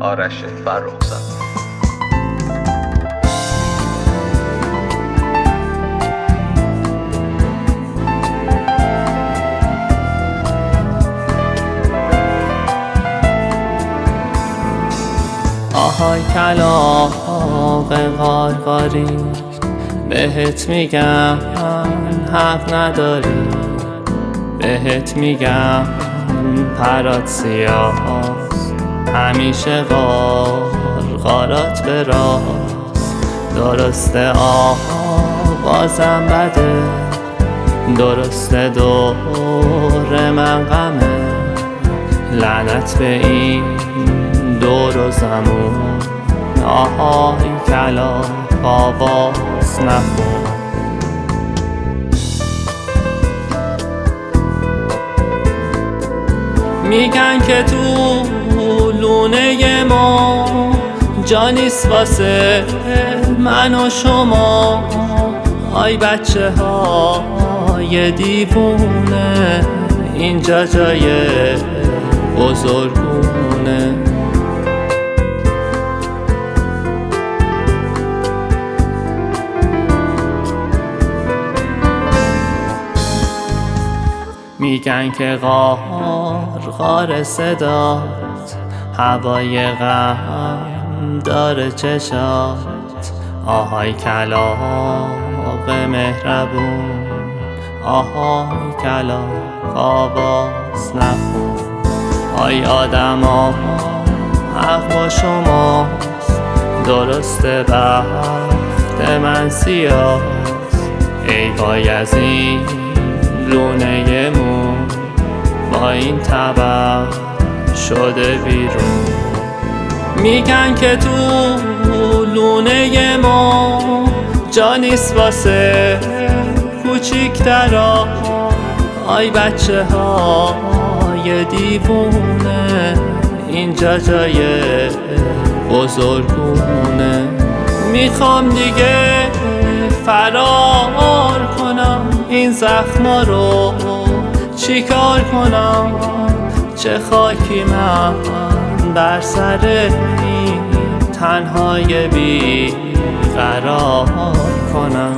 آرش فرخزاد. آهای کلاغ قارقاری، بهت میگم حق نداری، بهت میگم پرات سیاست، همیشه قارقارات به راست. درسته آغازم بده، درسته دور من غمه، لعنت به این دور و زمون. آهای کلاغ آواز نخون. میگن که تو لونه ما جا نیست واسه من و شما. آی بچه های دیوونه، اینجا جای بزرگونه. میگن که غارقار صدات، هوای غم داره چشات. آهای کلاغ مهربون، آهای کلاغ آواز نخون. آی آدما حق با شماست، درسته بخت من سیاست. ای وای از این لونه مون، با این طبع شده بیرون. میگن که تو لونه ما جا نیست واسه کوچیکترا. آی بچه های دیوونه، اینجا جای بزرگونه. میخوام دیگه فرار کنم، این زخما رو چیکار کنم؟ چه خاکی من بر سر این تنهای بی قرار کنم.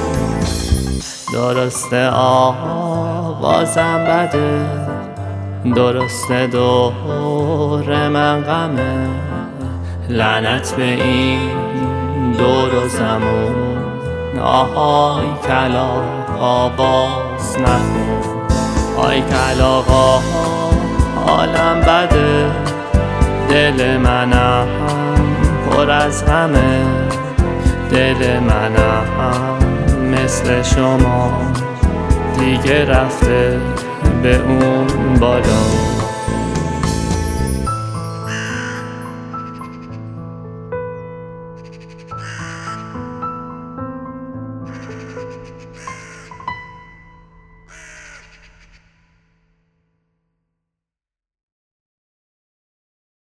درسته آوازم بده، درسته دور من غمه، لعنت به این دور و زمون. آهای کلاغ آواز نخون. آی کلاغا حالم بده، دل منم پر از غمه، دل منم مثل شما دیگه رفته به اون بالا.